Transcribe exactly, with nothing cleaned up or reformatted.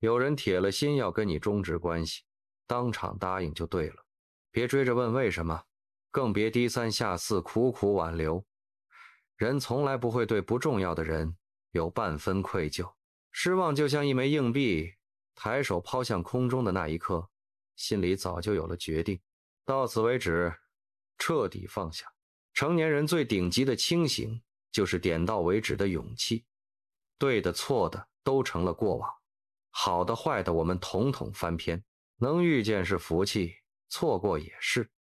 有人铁了心要跟你终止关系，当场答应就对了，别追着问为什么，更别低三下四苦苦挽留。人从来不会对不重要的人有半分愧疚，失望就像一枚硬币，抬手抛向空中的那一刻，心里早就有了决定，到此为止，彻底放下。成年人最顶级的清醒，就是点到为止的勇气。对的错的都成了过往，好的坏的我们统统翻篇，能遇见是福气，错过也是。